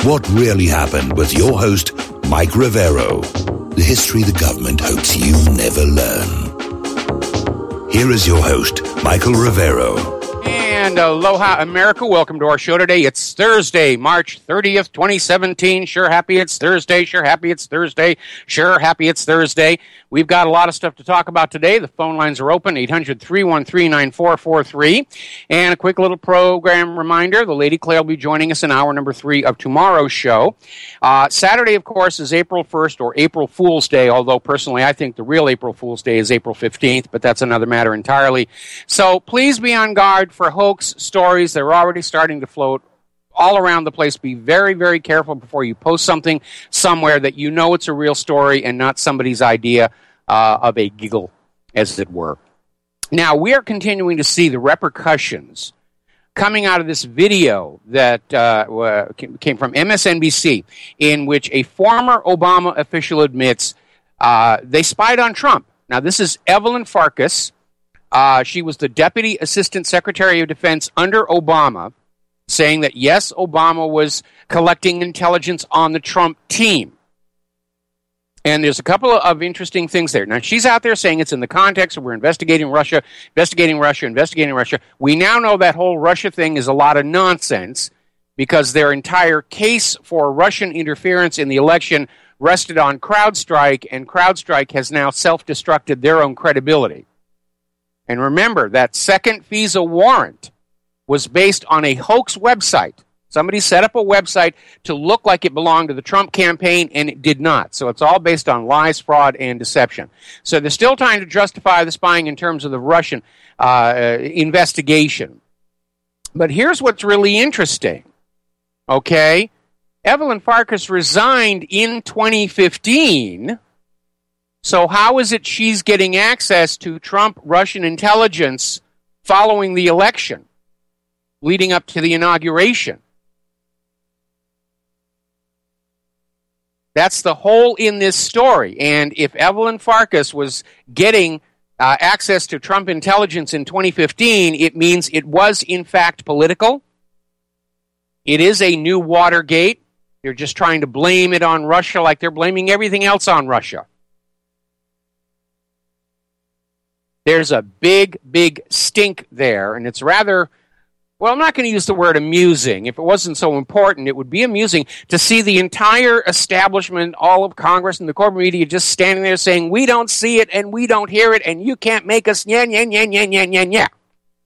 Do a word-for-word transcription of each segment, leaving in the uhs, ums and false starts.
What Really Happened with your host, Mike Rivero. The history the government hopes you never learn. Here is your host, Michael Rivero. And aloha, America. Welcome to our show today. It's Thursday, March thirtieth, twenty seventeen. Sure happy it's Thursday. Sure happy it's Thursday. Sure happy it's Thursday. We've got a lot of stuff to talk about today. The phone lines are open, eight hundred, three one three, nine four four three. And a quick little program reminder, the Lady Claire will be joining us in hour number three of tomorrow's show. Uh, Saturday, of course, is April first, or April Fool's Day, although personally I think the real April Fool's Day is April fifteenth, but that's another matter entirely. So please be on guard for hoax stories. They're already starting to float all around the place. Be very, very careful before you post something somewhere that you know it's a real story and not somebody's idea uh, of a giggle, as it were. Now, we are continuing to see the repercussions coming out of this video that uh, came from M S N B C, in which a former Obama official admits uh, they spied on Trump. Now, this is Evelyn Farkas. Uh, she was the Deputy Assistant Secretary of Defense under Obama, saying that, yes, Obama was collecting intelligence on the Trump team. And there's a couple of interesting things there. Now, she's out there saying it's in the context of we're investigating Russia, investigating Russia, investigating Russia. We now know that whole Russia thing is a lot of nonsense because their entire case for Russian interference in the election rested on CrowdStrike, and CrowdStrike has now self-destructed their own credibility. And remember, that second FISA warrant was based on a hoax website. Somebody set up a website to look like it belonged to the Trump campaign, and it did not. So it's all based on lies, fraud, and deception. So they're still trying to justify the spying in terms of the Russian uh, investigation. But here's what's really interesting, okay? Evelyn Farkas resigned in twenty fifteen. So how is it she's getting access to Trump Russian intelligence following the election, leading up to the inauguration? That's the hole in this story. And if Evelyn Farkas was getting uh, access to Trump intelligence in twenty fifteen, it means it was, in fact, political. It is a new Watergate. They're just trying to blame it on Russia like they're blaming everything else on Russia. There's a big, big stink there, and it's rather, well, I'm not going to use the word amusing. If it wasn't so important, it would be amusing to see the entire establishment, all of Congress and the corporate media just standing there saying, we don't see it and we don't hear it and you can't make us yen, yen, yen, yen, yen, yen, yen.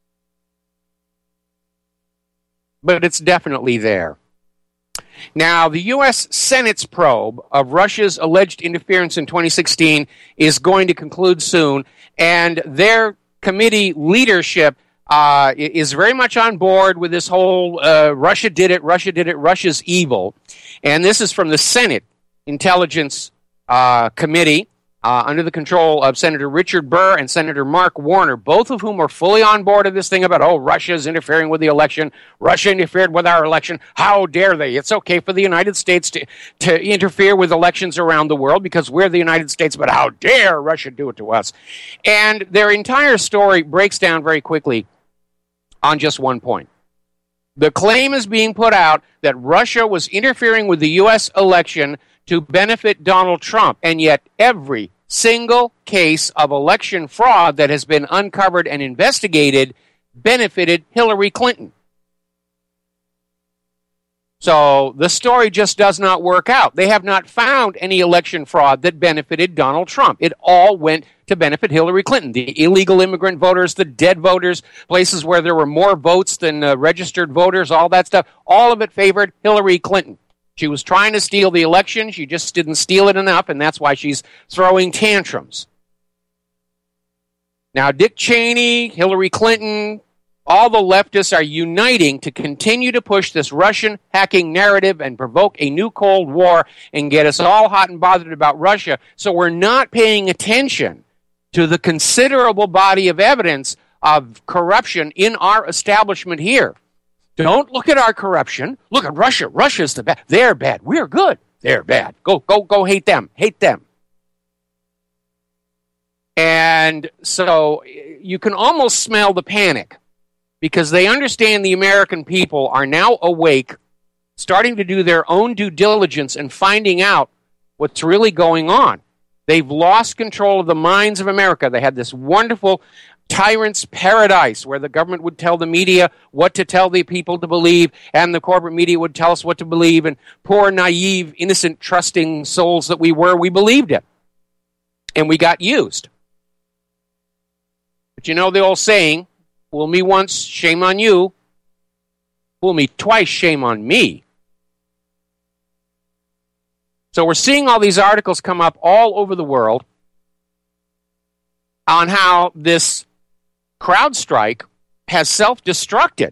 But it's definitely there. Now, the U S Senate's probe of Russia's alleged interference in twenty sixteen is going to conclude soon, and their committee leadership uh, is very much on board with this whole uh, Russia did it, Russia did it, Russia's evil. And this is from the Senate Intelligence uh, Committee uh, under the control of Senator Richard Burr and Senator Mark Warner, both of whom are fully on board of this thing about, oh, Russia's interfering with the election. Russia interfered with our election. How dare they? It's okay for the United States to, to interfere with elections around the world because we're the United States, but how dare Russia do it to us? And their entire story breaks down very quickly on just one point. The claim is being put out that Russia was interfering with the U S election to benefit Donald Trump, and yet every single case of election fraud that has been uncovered and investigated benefited Hillary Clinton. So the story just does not work out. They have not found any election fraud that benefited Donald Trump. It all went to benefit Hillary Clinton. The illegal immigrant voters, the dead voters, places where there were more votes than uh, registered voters, all that stuff, all of it favored Hillary Clinton. She was trying to steal the election. She just didn't steal it enough, and that's why she's throwing tantrums. Now, Dick Cheney, Hillary Clinton, all the leftists are uniting to continue to push this Russian hacking narrative and provoke a new Cold War and get us all hot and bothered about Russia. So we're not paying attention to the considerable body of evidence of corruption in our establishment here. Don't look at our corruption. Look at Russia. Russia's the bad. They're bad. We're good. They're bad. Go, go, go hate them. Hate them. And so you can almost smell the panic because they understand the American people are now awake starting to do their own due diligence and finding out what's really going on. They've lost control of the minds of America. They had this wonderful tyrant's paradise where the government would tell the media what to tell the people to believe, and the corporate media would tell us what to believe, and poor, naive, innocent, trusting souls that we were, we believed it. And we got used. But you know the old saying, fool me once, shame on you. Fool me twice, shame on me. So we're seeing all these articles come up all over the world on how this CrowdStrike has self-destructed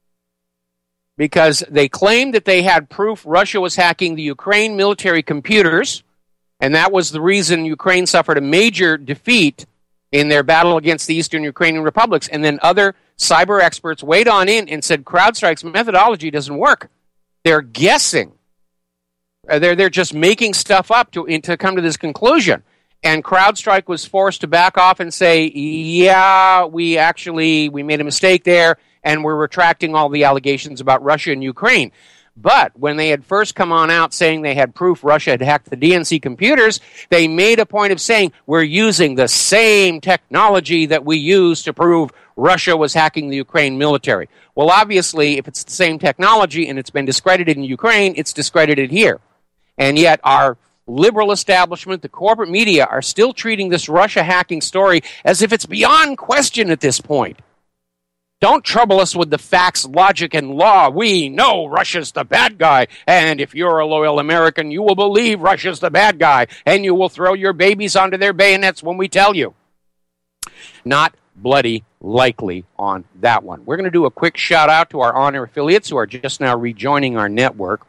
because they claimed that they had proof Russia was hacking the Ukraine military computers, and that was the reason Ukraine suffered a major defeat in their battle against the Eastern Ukrainian republics. And then other cyber experts weighed on in and said CrowdStrike's methodology doesn't work. They're guessing. They're, they're just making stuff up to, to come to this conclusion. And CrowdStrike was forced to back off and say, yeah, we actually, we made a mistake there, and we're retracting all the allegations about Russia and Ukraine. But when they had first come on out saying they had proof Russia had hacked the D N C computers, they made a point of saying, we're using the same technology that we used to prove Russia was hacking the Ukraine military. Well, obviously, if it's the same technology and it's been discredited in Ukraine, it's discredited here. And yet our liberal establishment, the corporate media, are still treating this Russia hacking story as if it's beyond question at this point. Don't trouble us with the facts, logic, and law. We know Russia's the bad guy, and if you're a loyal American, you will believe Russia's the bad guy, and you will throw your babies onto their bayonets when we tell you. Not bloody likely on that one. We're going to do a quick shout-out to our honor affiliates who are just now rejoining our network.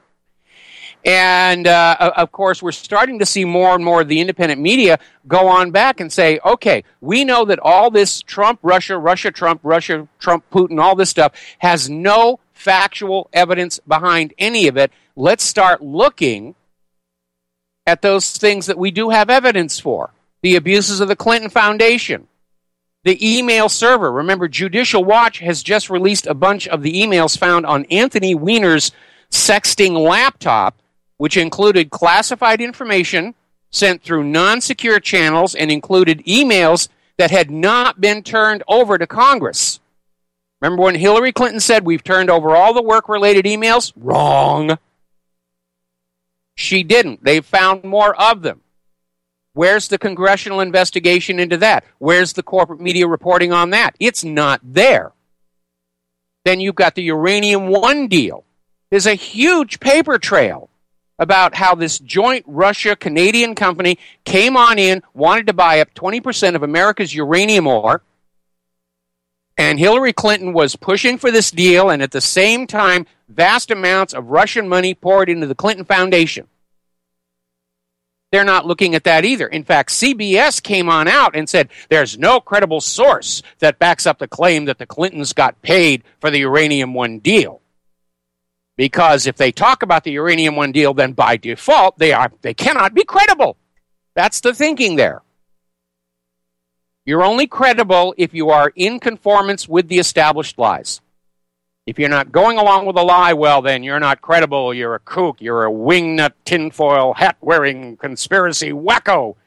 And, uh, of course, we're starting to see more and more of the independent media go on back and say, okay, we know that all this Trump, Russia, Russia, Trump, Russia, Trump, Putin, all this stuff has no factual evidence behind any of it. Let's start looking at those things that we do have evidence for. The abuses of the Clinton Foundation, the email server. Remember, Judicial Watch has just released a bunch of the emails found on Anthony Weiner's sexting laptop, which included classified information sent through non-secure channels and included emails that had not been turned over to Congress. Remember when Hillary Clinton said, we've turned over all the work-related emails? Wrong. She didn't. They found more of them. Where's the congressional investigation into that? Where's the corporate media reporting on that? It's not there. Then you've got the Uranium One deal. There's a huge paper trail about how this joint Russia-Canadian company came on in, wanted to buy up twenty percent of America's uranium ore, and Hillary Clinton was pushing for this deal, and at the same time, vast amounts of Russian money poured into the Clinton Foundation. They're not looking at that either. In fact, C B S came on out and said there's no credible source that backs up the claim that the Clintons got paid for the Uranium One deal. Because if they talk about the Uranium One deal, then by default, they are they cannot be credible. That's the thinking there. You're only credible if you are in conformance with the established lies. If you're not going along with a lie, well, then you're not credible. You're a kook. You're a wingnut, tinfoil, hat-wearing conspiracy wacko.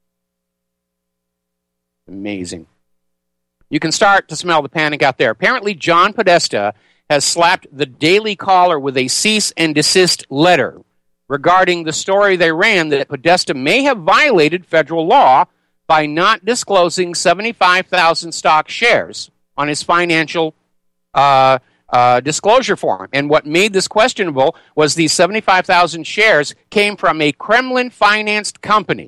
Amazing. You can start to smell the panic out there. Apparently, John Podesta has slapped the Daily Caller with a cease and desist letter regarding the story they ran that Podesta may have violated federal law by not disclosing seventy-five thousand stock shares on his financial uh, uh, disclosure form. And what made this questionable was these seventy-five thousand shares came from a Kremlin-financed company.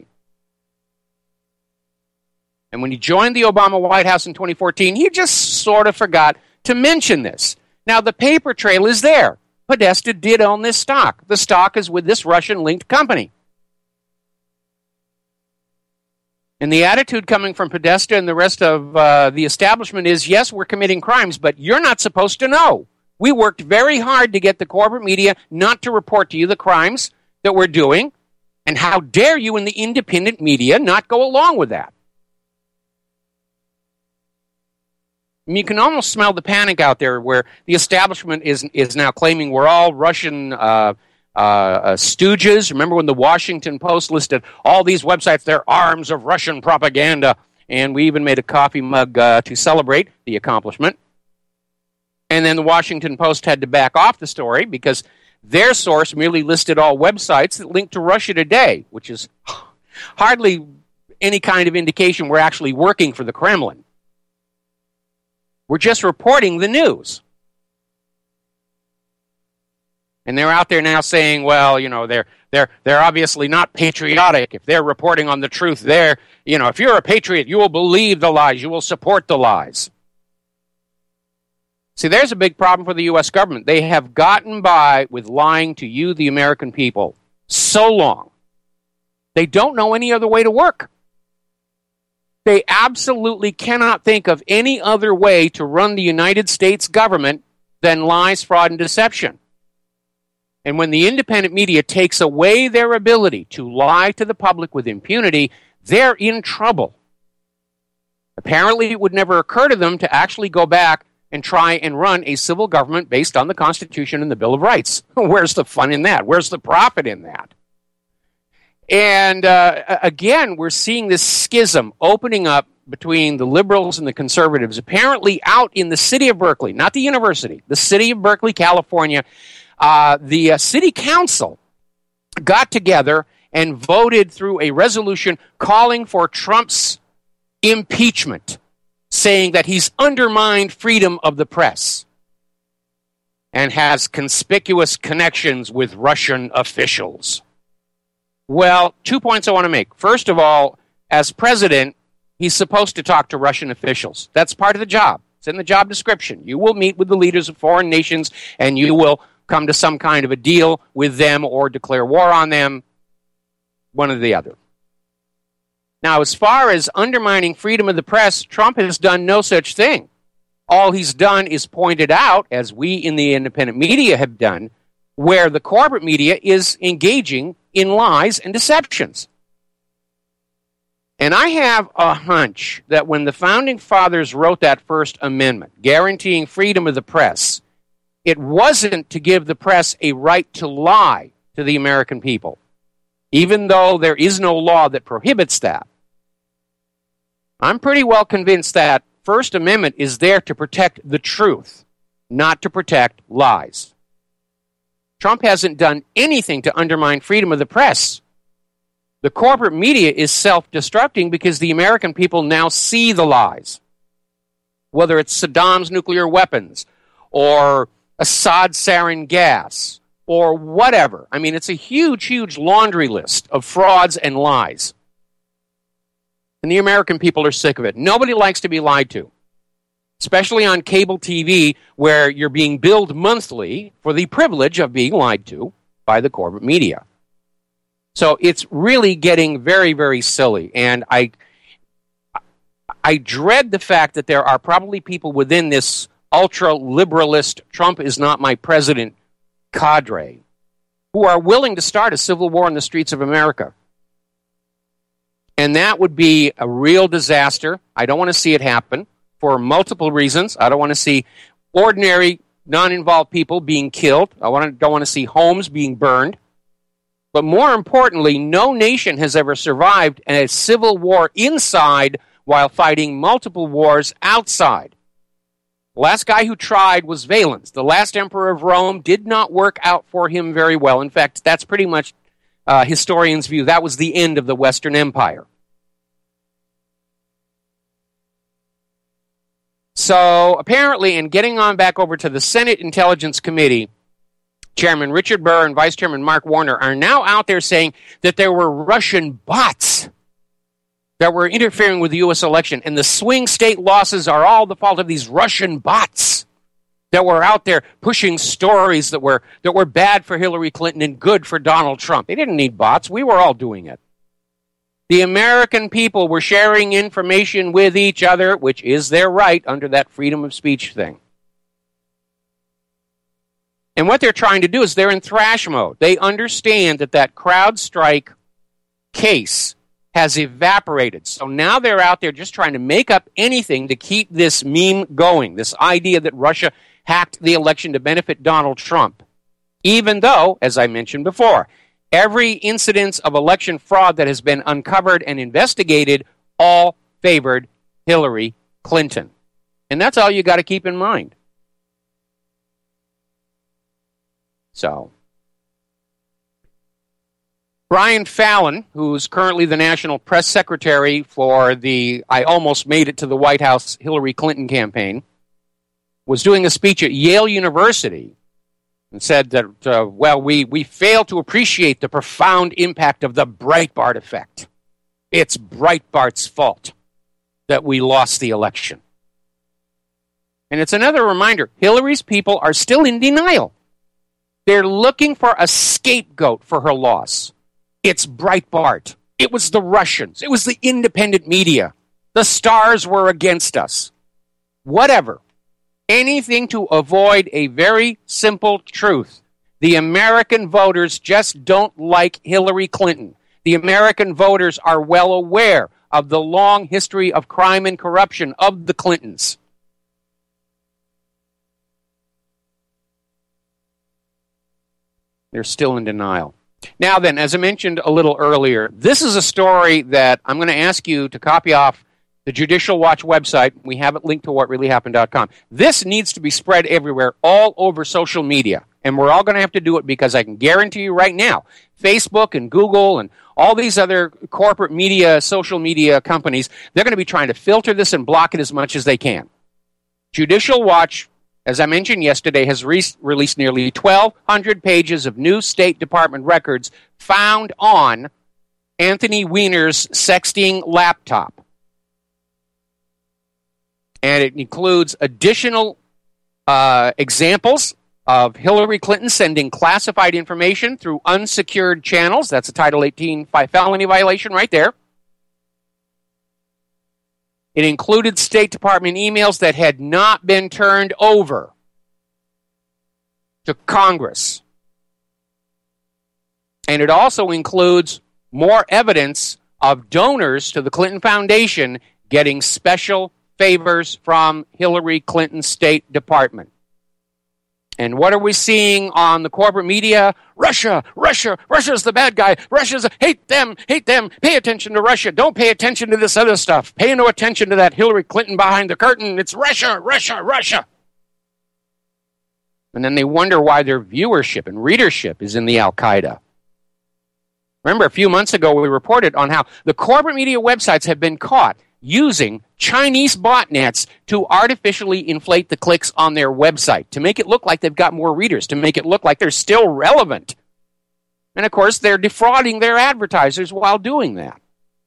And when he joined the Obama White House in twenty fourteen, he just sort of forgot to mention this. Now, the paper trail is there. Podesta did own this stock. The stock is with this Russian-linked company. And the attitude coming from Podesta and the rest of uh, the establishment is, yes, we're committing crimes, but you're not supposed to know. We worked very hard to get the corporate media not to report to you the crimes that we're doing, and how dare you in the independent media not go along with that? You can almost smell the panic out there where the establishment is is now claiming we're all Russian uh, uh, uh, stooges. Remember when the Washington Post listed all these websites, they're arms of Russian propaganda, and we even made a coffee mug uh, to celebrate the accomplishment. And then the Washington Post had to back off the story because their source merely listed all websites that linked to Russia Today, which is hardly any kind of indication we're actually working for the Kremlin. We're just reporting the news. And they're out there now saying, well, you know, they're they're they're obviously not patriotic. If they're reporting on the truth, they're, you know, if you're a patriot, you will believe the lies, you will support the lies. See, there's a big problem for the U S government. They have gotten by with lying to you, the American people, so long. They don't know any other way to work. They absolutely cannot think of any other way to run the United States government than lies, fraud, and deception. And when the independent media takes away their ability to lie to the public with impunity, they're in trouble. Apparently, it would never occur to them to actually go back and try and run a civil government based on the Constitution and the Bill of Rights. Where's the fun in that? Where's the profit in that? And uh, again, we're seeing this schism opening up between the liberals and the conservatives, apparently out in the city of Berkeley, not the university, the city of Berkeley, California. Uh, the uh, city council got together and voted through a resolution calling for Trump's impeachment, saying that he's undermined freedom of the press and has conspicuous connections with Russian officials. Well, two points I want to make. First of all, as president, he's supposed to talk to Russian officials. That's part of the job. It's in the job description. You will meet with the leaders of foreign nations, and you will come to some kind of a deal with them or declare war on them, one or the other. Now, as far as undermining freedom of the press, Trump has done no such thing. All he's done is pointed out, as we in the independent media have done, where the corporate media is engaging in lies and deceptions. And I have a hunch that when the Founding Fathers wrote that First Amendment, guaranteeing freedom of the press, it wasn't to give the press a right to lie to the American people, even though there is no law that prohibits that. I'm pretty well convinced that First Amendment is there to protect the truth, not to protect lies. Trump hasn't done anything to undermine freedom of the press. The corporate media is self-destructing because the American people now see the lies. Whether it's Saddam's nuclear weapons or Assad sarin gas or whatever. I mean, it's a huge, huge laundry list of frauds and lies. And the American people are sick of it. Nobody likes to be lied to, especially on cable T V where you're being billed monthly for the privilege of being lied to by the corporate media. So it's really getting very, very silly. And I, I dread the fact that there are probably people within this ultra-liberalist, Trump is not my president cadre, who are willing to start a civil war in the streets of America. And that would be a real disaster. I don't want to see it happen for multiple reasons. I don't want to see ordinary, non-involved people being killed. I want to, don't want to see homes being burned. But more importantly, no nation has ever survived a civil war inside while fighting multiple wars outside. The last guy who tried was Valens. The last emperor of Rome did not work out for him very well. In fact, that's pretty much uh, historians' view. That was the end of the Western Empire. So apparently, and getting on back over to the Senate Intelligence Committee, Chairman Richard Burr and Vice Chairman Mark Warner are now out there saying that there were Russian bots that were interfering with the U S election, and the swing state losses are all the fault of these Russian bots that were out there pushing stories that were that were bad for Hillary Clinton and good for Donald Trump. They didn't need bots. We were all doing it. The American people were sharing information with each other, which is their right under that freedom of speech thing. And what they're trying to do is they're in thrash mode. They understand that that CrowdStrike case has evaporated. So now they're out there just trying to make up anything to keep this meme going, this idea that Russia hacked the election to benefit Donald Trump. Even though, as I mentioned before, every incidence of election fraud that has been uncovered and investigated all favored Hillary Clinton. And that's all you got to keep in mind. So, Brian Fallon, who's currently the national press secretary for the I Almost Made It to the White House Hillary Clinton campaign, was doing a speech at Yale University and said that, uh, well, we, we fail to appreciate the profound impact of the Breitbart effect. It's Breitbart's fault that we lost the election. And it's another reminder, Hillary's people are still in denial. They're looking for a scapegoat for her loss. It's Breitbart. It was the Russians. It was the independent media. The stars were against us. Whatever. Anything to avoid a very simple truth. The American voters just don't like Hillary Clinton. The American voters are well aware of the long history of crime and corruption of the Clintons. They're still in denial. Now then, as I mentioned a little earlier, this is a story that I'm going to ask you to copy off the Judicial Watch website. We have it linked to what really happened dot com. This needs to be spread everywhere, all over social media. And we're all going to have to do it because I can guarantee you right now, Facebook and Google and all these other corporate media, social media companies, they're going to be trying to filter this and block it as much as they can. Judicial Watch, as I mentioned yesterday, has re- released nearly twelve hundred pages of new State Department records found on Anthony Weiner's sexting laptop. And it includes additional uh, examples of Hillary Clinton sending classified information through unsecured channels. That's a Title eighteen felony violation right there. It included State Department emails that had not been turned over to Congress. And it also includes more evidence of donors to the Clinton Foundation getting special favors from Hillary Clinton's State Department. And what are we seeing on the corporate media? Russia, Russia, Russia's the bad guy. Russia's, a, hate them, hate them. Pay attention to Russia. Don't pay attention to this other stuff. Pay no attention to that Hillary Clinton behind the curtain. It's Russia, Russia, Russia. And then they wonder why their viewership and readership is in the Al-Qaeda. Remember, a few months ago, we reported on how the corporate media websites have been caught using Chinese botnets to artificially inflate the clicks on their website, to make it look like they've got more readers, to make it look like they're still relevant. And, of course, they're defrauding their advertisers while doing that.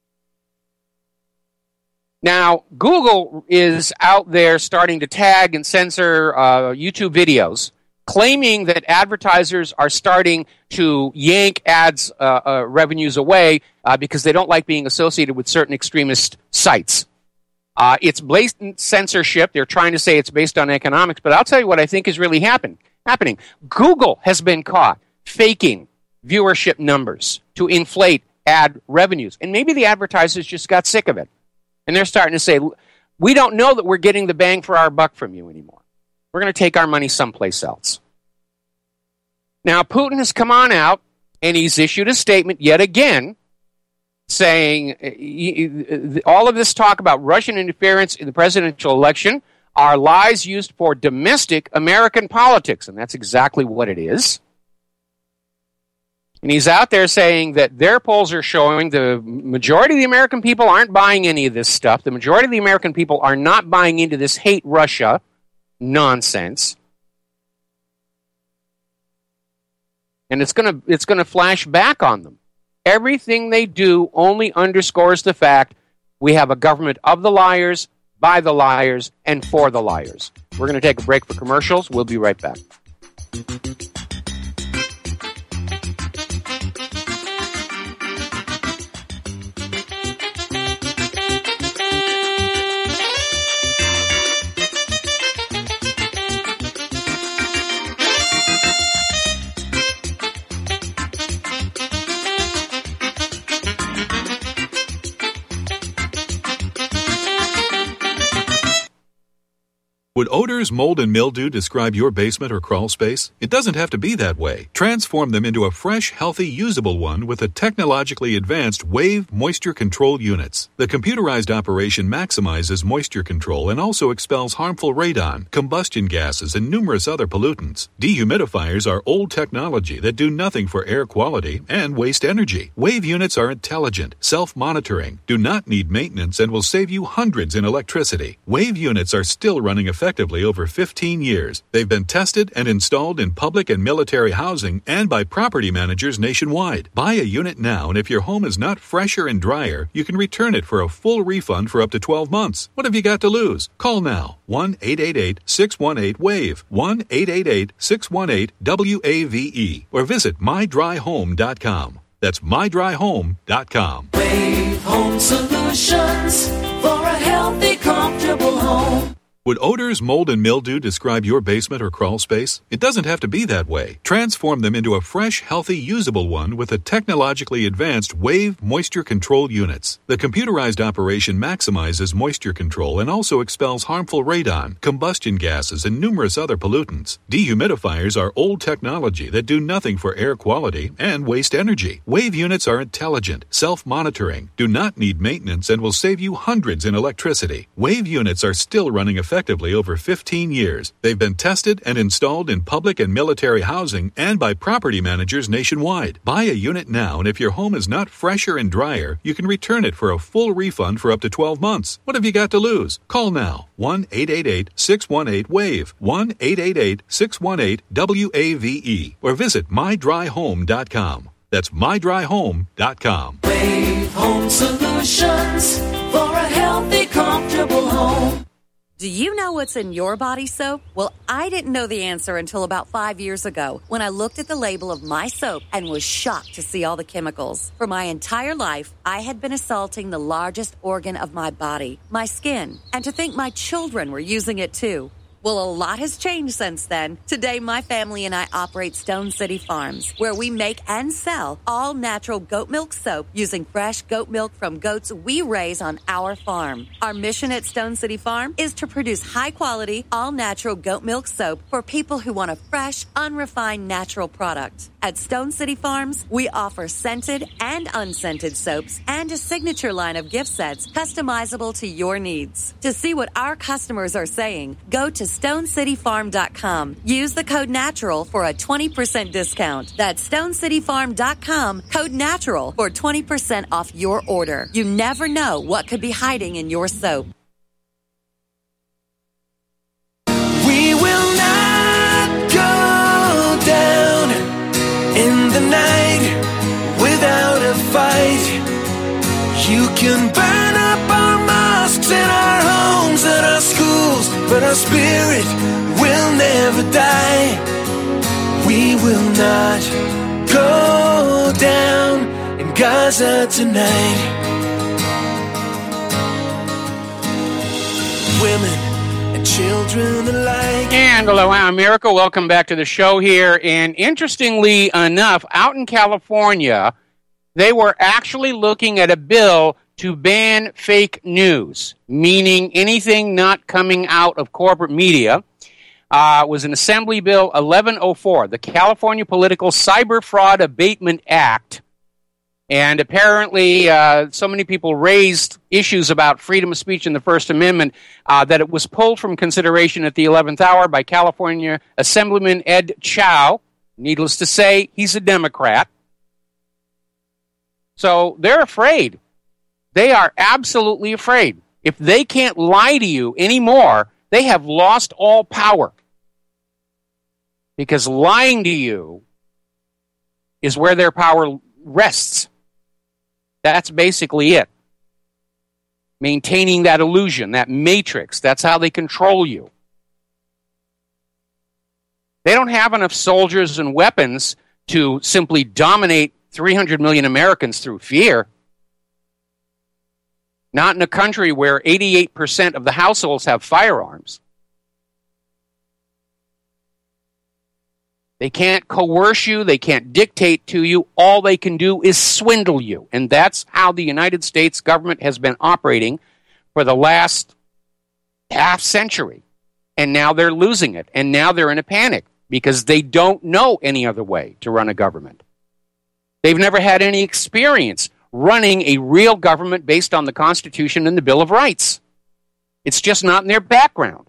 Now, Google is out there starting to tag and censor uh, YouTube videos, claiming that advertisers are starting to yank ads uh, uh, revenues away uh, because they don't like being associated with certain extremist sites. Uh, it's blatant censorship. They're trying to say it's based on economics, but I'll tell you what I think is really happen, happening. Google has been caught faking viewership numbers to inflate ad revenues, and maybe the advertisers just got sick of it, and they're starting to say, we don't know that we're getting the bang for our buck from you anymore. We're going to take our money someplace else. Now, Putin has come on out, and he's issued a statement yet again saying all of this talk about Russian interference in the presidential election are lies used for domestic American politics, and that's exactly what it is. And he's out there saying that their polls are showing the majority of the American people aren't buying any of this stuff. The majority of the American people are not buying into this hate Russia nonsense. And it's going to it's going to flash back on them. Everything they do only underscores the fact we have a government of the liars, by the liars, and for the liars. We're going to take a break for commercials. We'll be right back. Would odors, mold, and mildew describe your basement or crawl space? It doesn't have to be that way. Transform them into a fresh, healthy, usable one with the technologically advanced Wave Moisture Control Units. The computerized operation maximizes moisture control and also expels harmful radon, combustion gases, and numerous other pollutants. Dehumidifiers are old technology that do nothing for air quality and waste energy. Wave units are intelligent, self-monitoring, do not need maintenance, and will save you hundreds in electricity. Wave units are still running effectively over fifteen years. They've been tested and installed in public and military housing and by property managers nationwide. Buy a unit now, and if your home is not fresher and drier, you can return it for a full refund for up to twelve months. What have you got to lose? Call now. one eight eight eight, six one eight, WAVE. one eight eight eight, six one eight, W A V E. Or visit my dry home dot com. That's my dry home dot com. Wave Home Solutions for a healthy, comfortable home. Would odors, mold, and mildew describe your basement or crawl space? It doesn't have to be that way. Transform them into a fresh, healthy, usable one with the technologically advanced Wave Moisture Control Units. The computerized operation maximizes moisture control and also expels harmful radon, combustion gases, and numerous other pollutants. Dehumidifiers are old technology that do nothing for air quality and waste energy. Wave units are intelligent, self-monitoring, do not need maintenance, and will save you hundreds in electricity. Wave units are still running effectively effectively over fifteen years. They've been tested and installed in public and military housing and by property managers nationwide. Buy a unit now, and if your home is not fresher and drier, you can return it for a full refund for up to twelve months. What have you got to lose? Call now. one eight eight eight, six one eight, WAVE. one eight eight eight, six one eight, W A V E. Or visit my dry home dot com. That's my dry home dot com. Wave Home Solutions for a healthy, comfortable home. Do you know what's in your body soap? Well, I didn't know the answer until about five years ago when I looked at the label of my soap and was shocked to see all the chemicals. For my entire life, I had been assaulting the largest organ of my body, my skin, and to think my children were using it too. Well, a lot has changed since then. Today, my family and I operate Stone City Farms, where we make and sell all-natural goat milk soap using fresh goat milk from goats we raise on our farm. Our mission at Stone City Farm is to produce high-quality, all-natural goat milk soap for people who want a fresh, unrefined, natural product. At Stone City Farms, we offer scented and unscented soaps and a signature line of gift sets customizable to your needs. To see what our customers are saying, go to stone city farm dot com. Use the code NATURAL for a twenty percent discount. That's stone city farm dot com, code NATURAL for twenty percent off your order. You never know what could be hiding in your soap. We will not go down in the night without a fight. You can burn up our mosques and our homes and our schools, but our spirit will never die. We will not go down in Gaza tonight. Women and children alike. And aloha, America. Welcome back to the show here. And interestingly enough, out in California, they were actually looking at a bill to ban fake news, meaning anything not coming out of corporate media. Uh, was an Assembly Bill eleven oh four, the California Political Cyber Fraud Abatement Act. And apparently, uh, so many people raised issues about freedom of speech and the First Amendment uh, that it was pulled from consideration at the eleventh hour by California Assemblyman Ed Chow. Needless to say, he's a Democrat. So they're afraid. They are absolutely afraid. If they can't lie to you anymore, they have lost all power. Because lying to you is where their power rests. That's basically it. Maintaining that illusion, that matrix, that's how they control you. They don't have enough soldiers and weapons to simply dominate three hundred million Americans through fear. Not in a country where eighty-eight percent of the households have firearms. They can't coerce you. They can't dictate to you. All they can do is swindle you. And that's how the United States government has been operating for the last half century. And now they're losing it. And now they're in a panic because they don't know any other way to run a government. They've never had any experience running a real government based on the Constitution and the Bill of Rights. It's just not in their background.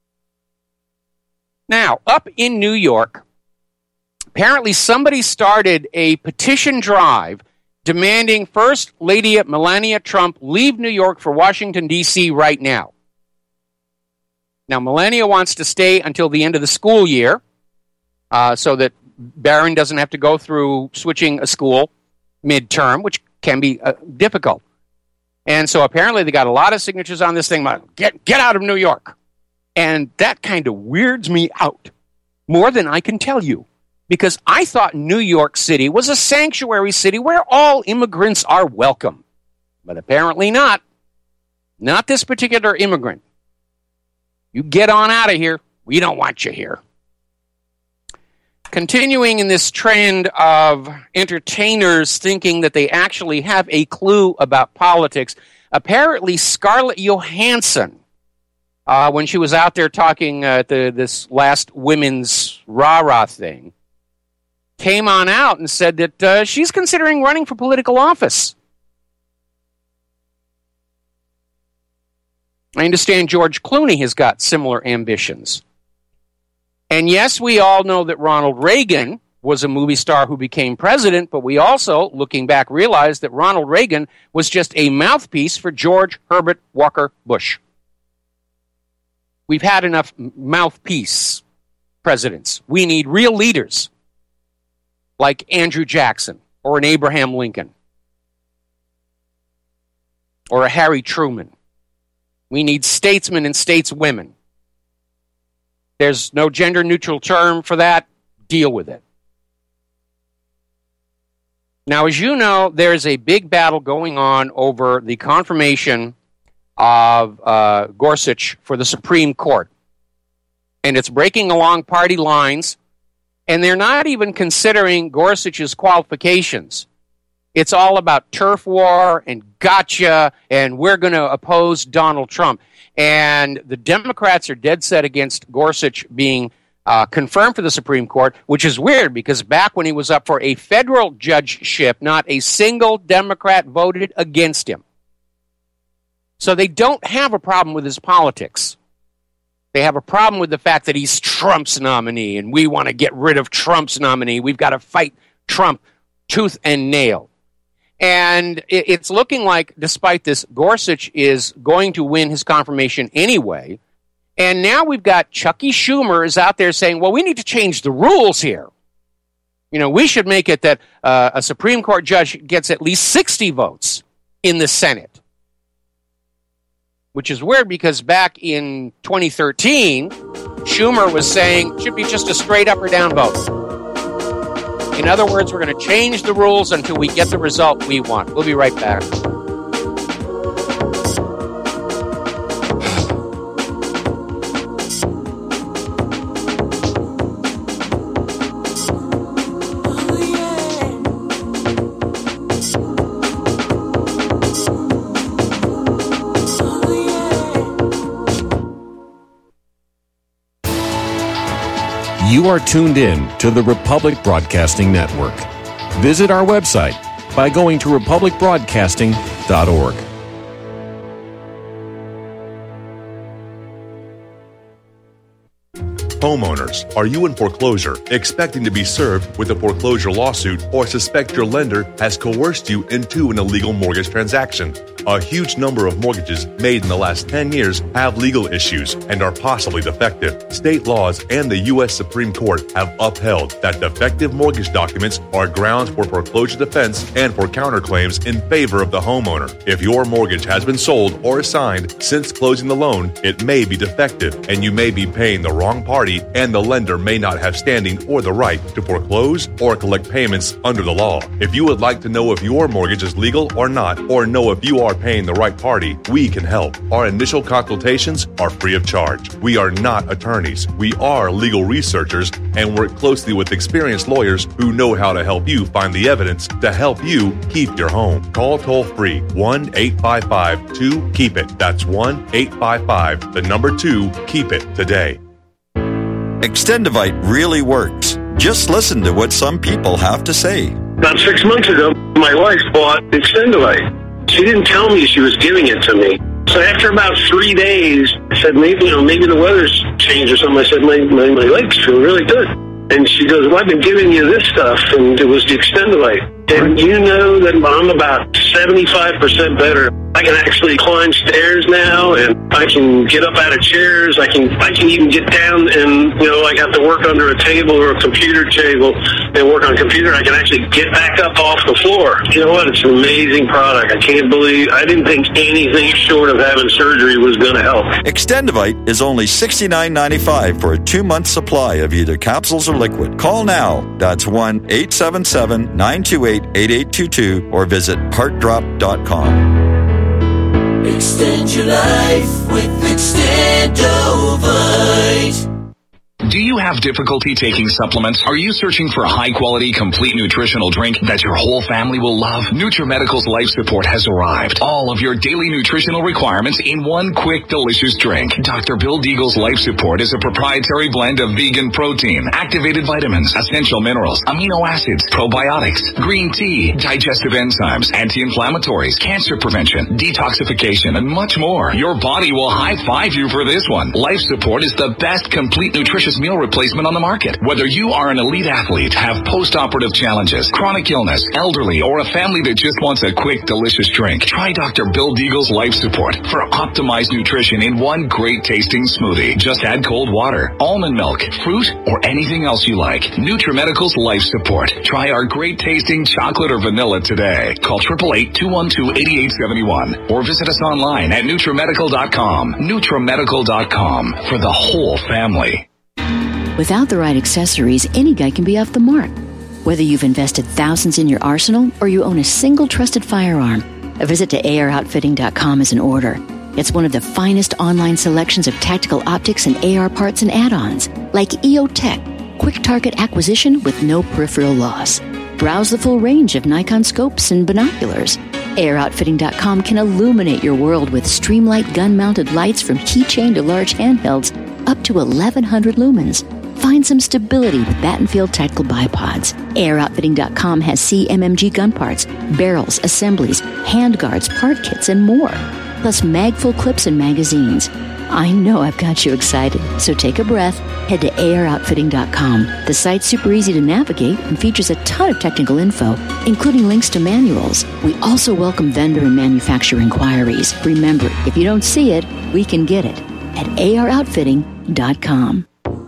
Now, up in New York, apparently somebody started a petition drive demanding First Lady Melania Trump leave New York for Washington, D C right now. Now, Melania wants to stay until the end of the school year uh, so that Barron doesn't have to go through switching a school midterm, which can be uh, difficult. And so apparently they got a lot of signatures on this thing. Get, get out of New York. And that kind of weirds me out more than I can tell you. Because I thought New York City was a sanctuary city where all immigrants are welcome. But apparently not. Not this particular immigrant. You get on out of here. We don't want you here. Continuing in this trend of entertainers thinking that they actually have a clue about politics, apparently Scarlett Johansson, uh, when she was out there talking at the, this last women's rah-rah thing, came on out and said that uh, she's considering running for political office. I understand George Clooney has got similar ambitions. And yes, we all know that Ronald Reagan was a movie star who became president, but we also, looking back, realized that Ronald Reagan was just a mouthpiece for George Herbert Walker Bush. We've had enough mouthpiece presidents. We need real leaders like Andrew Jackson or an Abraham Lincoln or a Harry Truman. We need statesmen and stateswomen. There's no gender-neutral term for that. Deal with it. Now, as you know, there's a big battle going on over the confirmation of uh, Gorsuch for the Supreme Court. And it's breaking along party lines, and they're not even considering Gorsuch's qualifications. It's all about turf war and gotcha, and we're going to oppose Donald Trump. And the Democrats are dead set against Gorsuch being uh, confirmed for the Supreme Court, which is weird because back when he was up for a federal judgeship, not a single Democrat voted against him. So they don't have a problem with his politics. They have a problem with the fact that he's Trump's nominee, and we want to get rid of Trump's nominee. We've got to fight Trump tooth and nail. And it's looking like, despite this, Gorsuch is going to win his confirmation anyway. And now we've got Chucky Schumer is out there saying, well, we need to change the rules here. You know, we should make it that uh, a Supreme Court judge gets at least sixty votes in the Senate. Which is weird because back in twenty thirteen, Schumer was saying it should be just a straight up or down vote. In other words, we're going to change the rules until we get the result we want. We'll be right back. You are tuned in to the Republic Broadcasting Network. Visit our website by going to republic broadcasting dot org. Homeowners, are you in foreclosure, expecting to be served with a foreclosure lawsuit, or suspect your lender has coerced you into an illegal mortgage transaction? A huge number of mortgages made in the last ten years have legal issues and are possibly defective. State laws and the U S Supreme Court have upheld that defective mortgage documents are grounds for foreclosure defense and for counterclaims in favor of the homeowner. If your mortgage has been sold or assigned since closing the loan, it may be defective and you may be paying the wrong party, and the lender may not have standing or the right to foreclose or collect payments under the law. If you would like to know if your mortgage is legal or not, or know if you are are paying the right party, we can help. Our initial consultations are free of charge. We are not attorneys. We are legal researchers and work closely with experienced lawyers who know how to help you find the evidence to help you keep your home. Call toll-free one eight five five two keep it. That's one eight five five, the number two, keep it today. Extendivite really works. Just listen to what some people have to say. About six months ago, my wife bought Extendivite. She didn't tell me she was giving it to me. So after about three days, I said, maybe, you know, maybe the weather's changed or something. I said, my, my, my legs feel really good. And she goes, well, I've been giving you this stuff, and it was the Extendivite. And you know that I'm about seventy-five percent better. I can actually climb stairs now, and I can get up out of chairs. I can I can even get down and, you know, I have to work under a table or a computer table and work on a computer. I can actually get back up off the floor. You know what? It's an amazing product. I can't believe, I didn't think anything short of having surgery was going to help. Extendivite is only sixty-nine dollars and ninety-five cents for a two-month supply of either capsules or liquid. Call now. That's one eight seven seven, nine two eight, eight eight two two or visit heart drop dot com. Extend your life with Extendovite. Do you have difficulty taking supplements? Are you searching for a high-quality, complete nutritional drink that your whole family will love? NutriMedical's Life Support has arrived. All of your daily nutritional requirements in one quick, delicious drink. Doctor Bill Deagle's Life Support is a proprietary blend of vegan protein, activated vitamins, essential minerals, amino acids, probiotics, green tea, digestive enzymes, anti-inflammatories, cancer prevention, detoxification, and much more. Your body will high-five you for this one. Life Support is the best complete nutritious meal replacement on the market. Whether you are an elite athlete, have post-operative challenges, chronic illness, elderly, or a family that just wants a quick, delicious drink, try Doctor Bill Deagle's Life Support for optimized nutrition in one great tasting smoothie. Just add cold water, almond milk, fruit, or anything else you like. NutriMedical's Life Support. Try our great tasting chocolate or vanilla today. Call eight eight eight, two one two, eight eight seven one or visit us online at NutriMedical dot com. NutriMedical dot com for the whole family. Without the right accessories, any guy can be off the mark. Whether you've invested thousands in your arsenal or you own a single trusted firearm, a visit to A R outfitting dot com is in order. It's one of the finest online selections of tactical optics and A R parts and add-ons, like E O Tech, quick target acquisition with no peripheral loss. Browse the full range of Nikon scopes and binoculars. A R outfitting dot com can illuminate your world with Streamlight gun-mounted lights from keychain to large handhelds up to eleven hundred lumens. Find some stability with Battenfield Tactical Bipods. A R outfitting dot com has C M M G gun parts, barrels, assemblies, handguards, part kits, and more. Plus mag-full clips and magazines. I know I've got you excited, so take a breath. Head to A R outfitting dot com. The site's super easy to navigate and features a ton of technical info, including links to manuals. We also welcome vendor and manufacturer inquiries. Remember, if you don't see it, we can get it at A R outfitting dot com.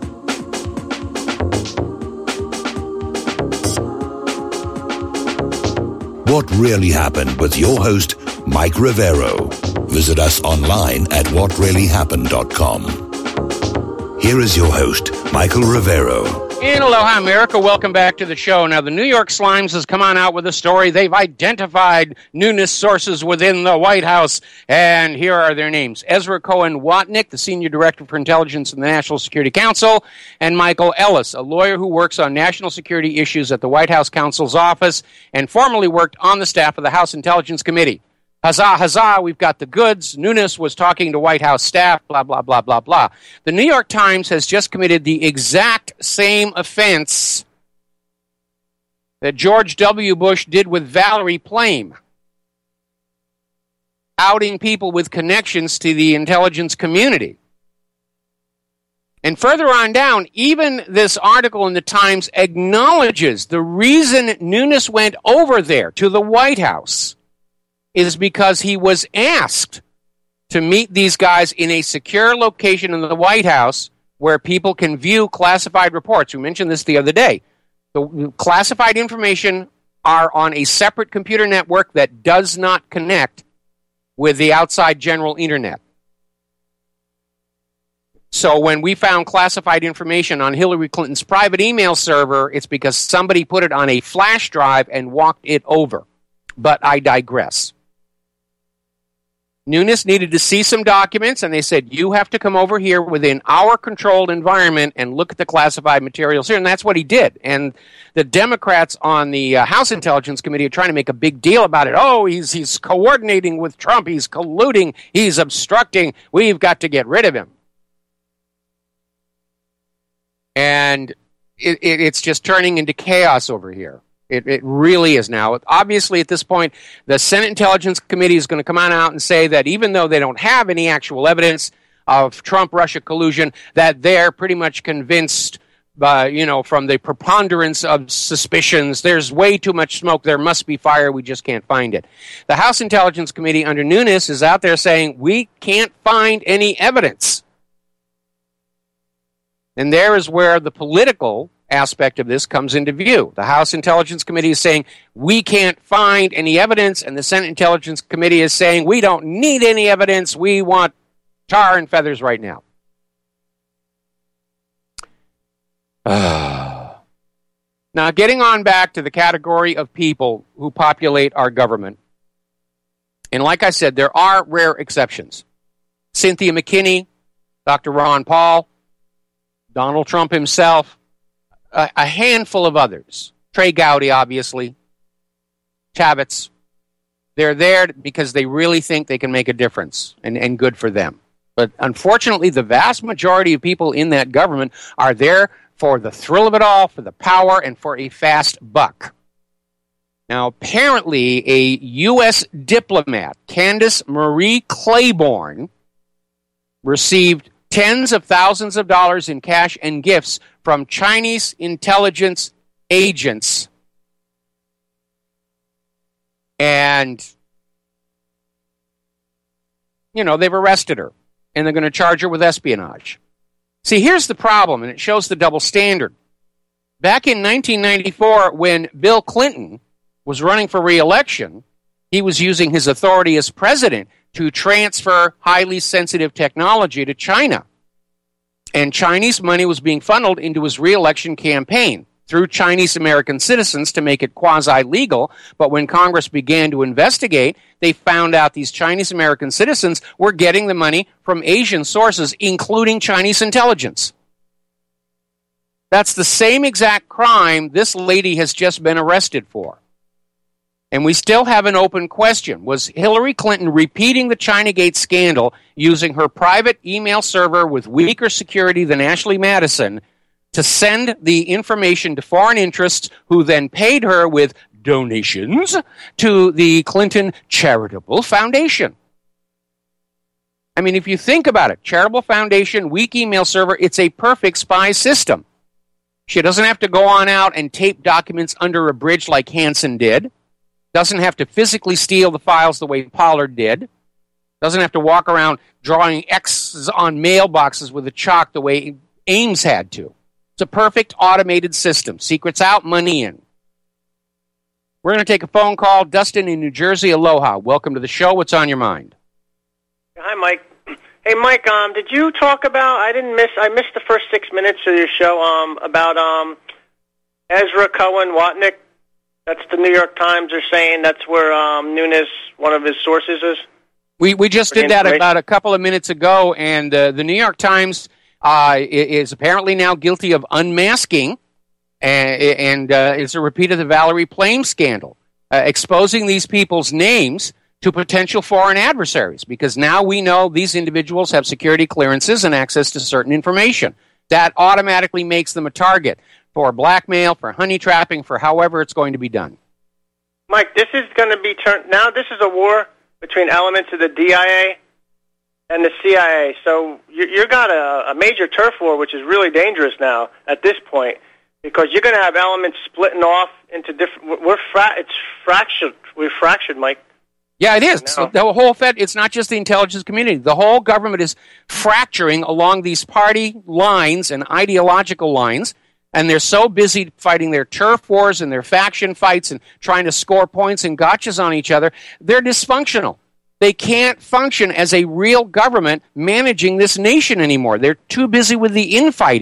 What Really Happened with your host, Mike Rivero. Visit us online at what really happened dot com. Here is your host, Michael Rivero. In Aloha, America, welcome back to the show. Now, the New York Slimes has come on out with a story. They've identified newness sources within the White House, and here are their names. Ezra Cohen-Watnick, the Senior Director for Intelligence in the National Security Council, and Michael Ellis, a lawyer who works on national security issues at the White House Counsel's Office and formerly worked on the staff of the House Intelligence Committee. Huzzah, huzzah, we've got the goods. Nunes was talking to White House staff, blah, blah, blah, blah, blah. The New York Times has just committed the exact same offense that George W. Bush did with Valerie Plame, outing people with connections to the intelligence community. And further on down, even this article in the Times acknowledges the reason Nunes went over there to the White House is because he was asked to meet these guys in a secure location in the White House where people can view classified reports. We mentioned this the other day. The classified information are on a separate computer network that does not connect with the outside general internet. So when we found classified information on Hillary Clinton's private email server, it's because somebody put it on a flash drive and walked it over. But I digress. Nunes needed to see some documents, and they said, you have to come over here within our controlled environment and look at the classified materials here, and that's what he did. And the Democrats on the uh, House Intelligence Committee are trying to make a big deal about it. Oh, he's he's coordinating with Trump, he's colluding, he's obstructing, we've got to get rid of him. And it, it, it's just turning into chaos over here. It, it really is now. Obviously, at this point, the Senate Intelligence Committee is going to come on out and say that even though they don't have any actual evidence of Trump-Russia collusion, that they're pretty much convinced, uh, you know, from the preponderance of suspicions, there's way too much smoke, there must be fire, we just can't find it. The House Intelligence Committee under Nunes is out there saying, we can't find any evidence. And there is where the political aspect of this comes into view. The House Intelligence Committee is saying, we can't find any evidence, and the Senate Intelligence Committee is saying, we don't need any evidence, we want tar and feathers right now. Uh. Now, getting on back to the category of people who populate our government, and like I said, there are rare exceptions. Cynthia McKinney, Doctor Ron Paul, Donald Trump himself, a, a handful of others. Trey Gowdy, obviously. Chavez. They're there because they really think they can make a difference, and, and good for them. But unfortunately, the vast majority of people in that government are there for the thrill of it all, for the power, and for a fast buck. Now, apparently, a U S diplomat, Candace Marie Claiborne, received tens of thousands of dollars in cash and gifts from Chinese intelligence agents. And, you know, they've arrested her, and they're going to charge her with espionage. See, here's the problem, and it shows the double standard. Back in nineteen ninety-four, when Bill Clinton was running for re-election, he was using his authority as president to transfer highly sensitive technology to China. And Chinese money was being funneled into his re-election campaign through Chinese American citizens to make it quasi-legal. But when Congress began to investigate, they found out these Chinese American citizens were getting the money from Asian sources, including Chinese intelligence. That's the same exact crime this lady has just been arrested for. And we still have an open question. Was Hillary Clinton repeating the Chinagate scandal using her private email server with weaker security than Ashley Madison to send the information to foreign interests who then paid her with donations to the Clinton Charitable Foundation? I mean, if you think about it, Charitable Foundation, weak email server, it's a perfect spy system. She doesn't have to go on out and tape documents under a bridge like Hansen did. Doesn't have to physically steal the files the way Pollard did. Doesn't have to walk around drawing X's on mailboxes with a chalk the way Ames had to. It's a perfect automated system. Secrets out, money in. We're going to take a phone call. Dustin in New Jersey, aloha. Welcome to the show. What's on your mind? Hi, Mike. Hey, Mike. Um, did you talk about? I didn't miss. I missed the first six minutes of your show. Um, about um, Ezra Cohen Watnick. That's the New York Times are saying that's where um, Nunes, one of his sources, is. We we just did that about a couple of minutes ago, and uh, the New York Times uh, is apparently now guilty of unmasking, and, and uh, it's a repeat of the Valerie Plame scandal, uh, exposing these people's names to potential foreign adversaries, because now we know these individuals have security clearances and access to certain information. That automatically makes them a target for blackmail, for honey trapping, for however it's going to be done. Mike, this is going to be turned... Now this is a war between elements of the D I A and the C I A. So you, you've got a, a major turf war, which is really dangerous now at this point, because you're going to have elements splitting off into different... We're fra- It's fractured. We're fractured, Mike. Yeah, it is. So the whole Fed, it's not just the intelligence community. The whole government is fracturing along these party lines and ideological lines, and they're so busy fighting their turf wars and their faction fights and trying to score points and gotchas on each other, they're dysfunctional. They can't function as a real government managing this nation anymore. They're too busy with the infighting.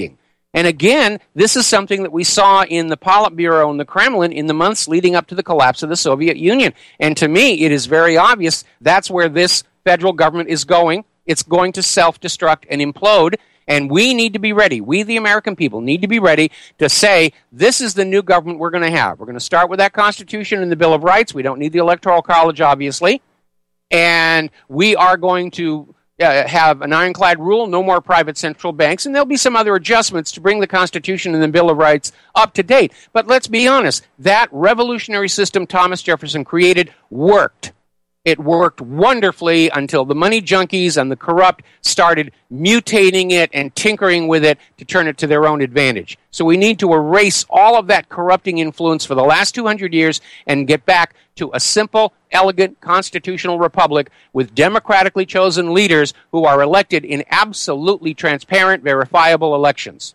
And again, this is something that we saw in the Politburo and the Kremlin in the months leading up to the collapse of the Soviet Union. And to me, it is very obvious that's where this federal government is going. It's going to self-destruct and implode. And we need to be ready. We, the American people, need to be ready to say, this is the new government we're going to have. We're going to start with that Constitution and the Bill of Rights. We don't need the Electoral College, obviously. And we are going to uh, have an ironclad rule, no more private central banks, and there'll be some other adjustments to bring the Constitution and the Bill of Rights up to date. But let's be honest, that revolutionary system Thomas Jefferson created worked. It worked wonderfully until the money junkies and the corrupt started mutating it and tinkering with it to turn it to their own advantage. So we need to erase all of that corrupting influence for the last two hundred years and get back to a simple, elegant, constitutional republic with democratically chosen leaders who are elected in absolutely transparent, verifiable elections.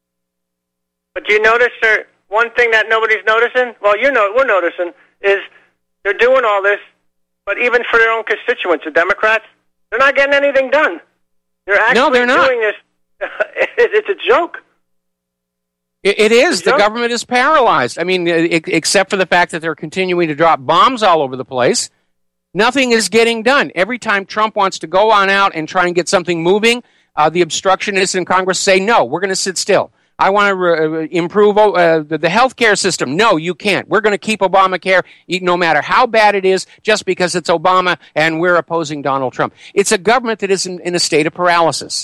But do you notice, sir, one thing that nobody's noticing? Well, you know, we're noticing, is they're doing all this, but even for their own constituents, the Democrats, they're not getting anything done. They're actually no, they're not. doing this. It's a joke. It, it is. The government is paralyzed. I mean, it, except for the fact that they're continuing to drop bombs all over the place. Nothing is getting done. Every time Trump wants to go on out and try and get something moving, uh, the obstructionists in Congress say, no, we're going to sit still. I want to re- improve uh, the, the health care system. No, you can't. We're going to keep Obamacare no matter how bad it is just because it's Obama and we're opposing Donald Trump. It's a government that is in, in a state of paralysis.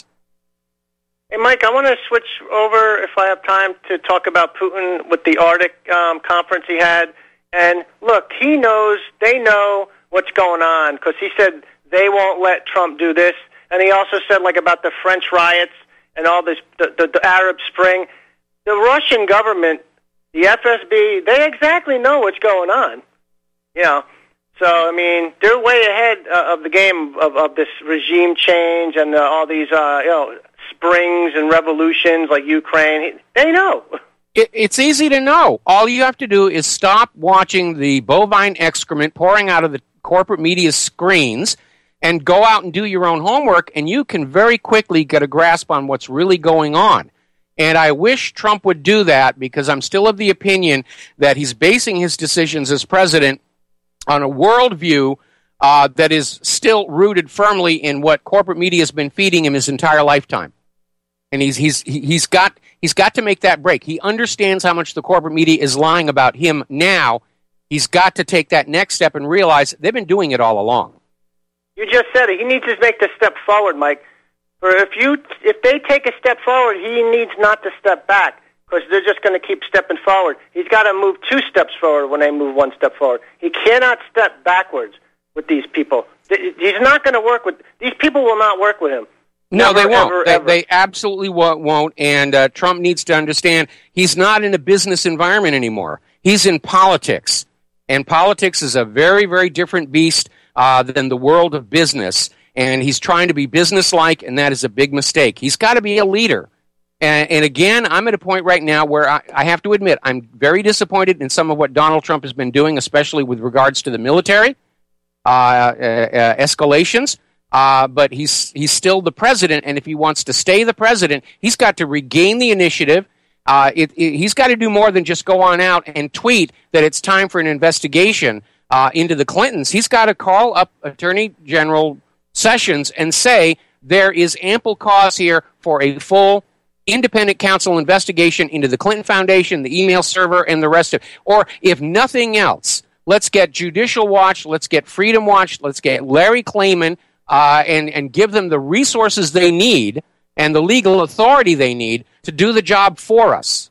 Hey, Mike, I want to switch over, if I have time, to talk about Putin with the Arctic um, conference he had. And look, he knows, they know what's going on because he said they won't let Trump do this. And he also said, like, about the French riots and all this, the, the, the Arab Spring. The Russian government, the F S B, they exactly know what's going on. You know, so, I mean, they're way ahead uh, of the game of, of this regime change and uh, all these, uh, you know, springs and revolutions like Ukraine. They know. It, it's easy to know. All you have to do is stop watching the bovine excrement pouring out of the corporate media screens and go out and do your own homework, and you can very quickly get a grasp on what's really going on. And I wish Trump would do that because I'm still of the opinion that he's basing his decisions as president on a worldview uh, that is still rooted firmly in what corporate media has been feeding him his entire lifetime. And he's he's he's got he's got to make that break. He understands how much the corporate media is lying about him now. He's got to take that next step and realize they've been doing it all along. You just said it. He needs to make the step forward, Mike. For if you if they take a step forward, he needs not to step back because they're just going to keep stepping forward. He's got to move two steps forward when they move one step forward. He cannot step backwards with these people. He's not going to work with these people. Will not work with him. No, Never, they won't. Ever, they, ever. they absolutely won't. And uh, Trump needs to understand he's not in a business environment anymore. He's in politics. And politics is a very, very different beast uh, than the world of business. And he's trying to be businesslike, and that is a big mistake. He's got to be a leader. And, and again, I'm at a point right now where I, I have to admit I'm very disappointed in some of what Donald Trump has been doing, especially with regards to the military uh, uh, uh, escalations. Uh, but he's he's still the president, and if he wants to stay the president, he's got to regain the initiative. Uh, it, it, he's got to do more than just go on out and tweet that it's time for an investigation uh, into the Clintons. He's got to call up Attorney General Sessions and say there is ample cause here for a full independent counsel investigation into the Clinton Foundation, the email server, and the rest of it. Or if nothing else, let's get Judicial Watch, let's get Freedom Watch, let's get Larry Klayman, Uh, and, and give them the resources they need and the legal authority they need to do the job for us.